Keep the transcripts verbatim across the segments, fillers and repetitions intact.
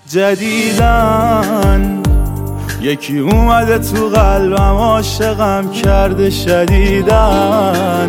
جدیدن یکی اومده تو قلبم عاشقم کرده شدیدن.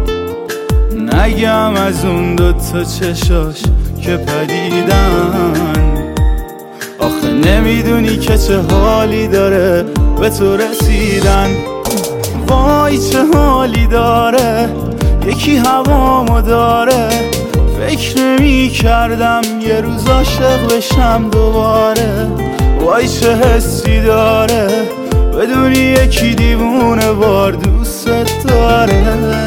نگم از اون دوتا چشاش که پدیدن، آخه نمیدونی که چه حالی داره به تو رسیدن. وای چه حالی داره یکی هوامو داره، فکر نمی کردم یه روز عاشق بشم دوباره. وای چه حسی داره بدونی یکی دیوونه بار دوست داره.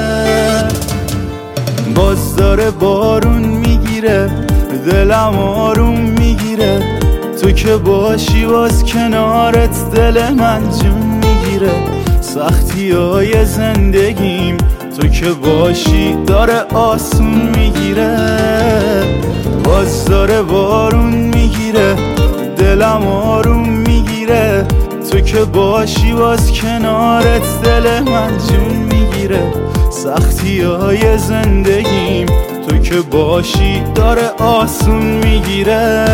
باز داره بارون میگیره دلم آروم میگیره، تو که باشی باز کنارت دل من جون میگیره. سختی های زندگیم تو که باشی داره آسون میگیره. باز داره بارون میگیره دلم آروم میگیره، تو که باشی باز کنارت دل من جون میگیره. سختی های زندگیم تو که باشی داره آسون میگیره.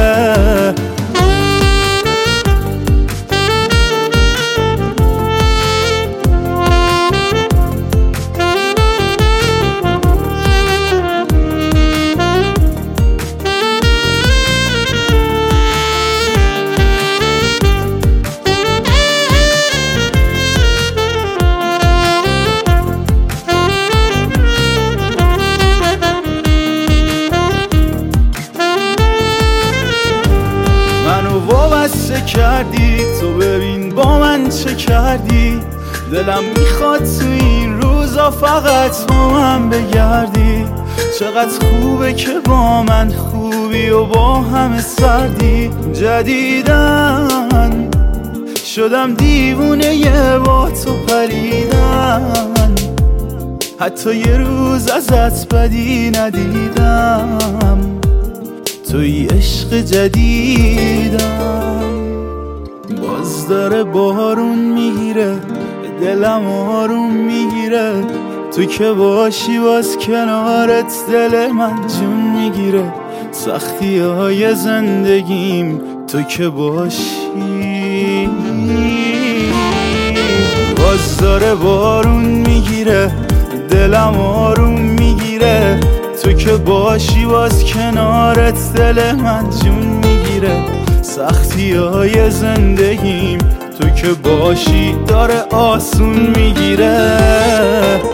وابسته کردی تو ببین با من چه کردی، دلم میخواد تو این روزا فقط با من بگردی. چقدر خوبه که با من خوبی و با همه سردی. جدیدن شدم دیوونه یه با تو پریدن، حتی یه روز ازت بدی ندیدم. توی عشق جدیدم باز داره بارون میگیره دلم آروم میگیره، تو که باشی باز کنارت دل من جون میگیره. سختی های زندگیم تو که باشی باز داره بارون میگیره دلم آروم میگیره، تو که باشی باز کنارت دل من جون میگیره. سختی های زندگیم تو که باشی داره آسون میگیره.